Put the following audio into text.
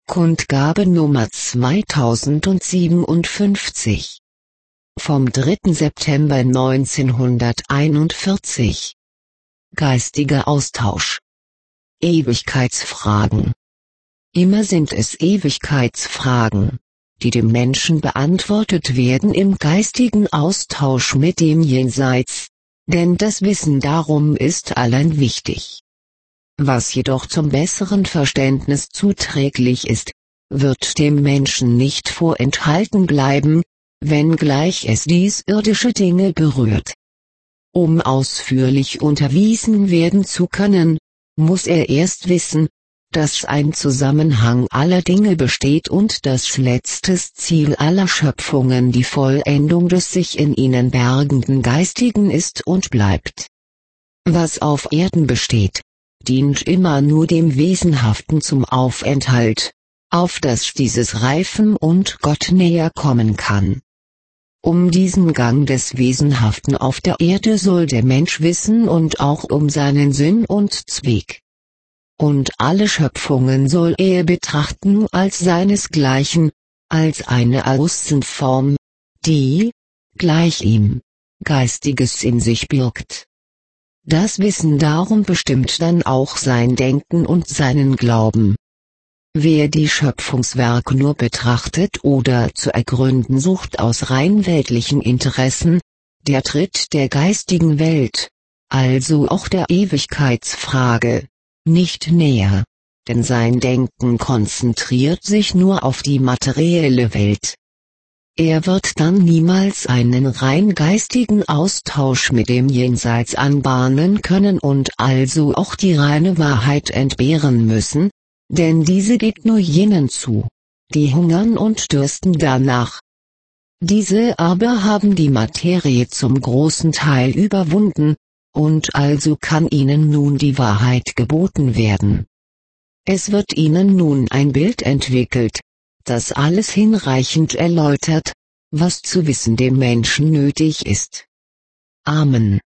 Kundgabe Nummer 2057. Vom 3. September 1941. Geistiger Austausch. Ewigkeitsfragen. Immer sind es Ewigkeitsfragen, die dem Menschen beantwortet werden im geistigen Austausch mit dem Jenseits, denn das Wissen darum ist allein wichtig. Was jedoch zum besseren Verständnis zuträglich ist, wird dem Menschen nicht vorenthalten bleiben, wenngleich es dies irdische Dinge berührt. Um ausführlich unterwiesen werden zu können, muss er erst wissen, dass ein Zusammenhang aller Dinge besteht und das letztes Ziel aller Schöpfungen die Vollendung des sich in ihnen bergenden Geistigen ist und bleibt. Was auf Erden besteht, dient immer nur dem Wesenhaften zum Aufenthalt, auf das dieses reifen und Gott näher kommen kann. Um diesen Gang des Wesenhaften auf der Erde soll der Mensch wissen und auch um seinen Sinn und Zweck. Und alle Schöpfungen soll er betrachten als seinesgleichen, als eine Außenform, die, gleich ihm, Geistiges in sich birgt. Das Wissen darum bestimmt dann auch sein Denken und seinen Glauben. Wer die Schöpfungswerke nur betrachtet oder zu ergründen sucht aus rein weltlichen Interessen, der tritt der geistigen Welt, also auch der Ewigkeitsfrage, nicht näher, denn sein Denken konzentriert sich nur auf die materielle Welt. Er wird dann niemals einen rein geistigen Austausch mit dem Jenseits anbahnen können und also auch die reine Wahrheit entbehren müssen, denn diese geht nur jenen zu, die hungern und dürsten danach. Diese aber haben die Materie zum großen Teil überwunden, und also kann ihnen nun die Wahrheit geboten werden. Es wird ihnen nun ein Bild entwickelt, das alles hinreichend erläutert, was zu wissen dem Menschen nötig ist. Amen.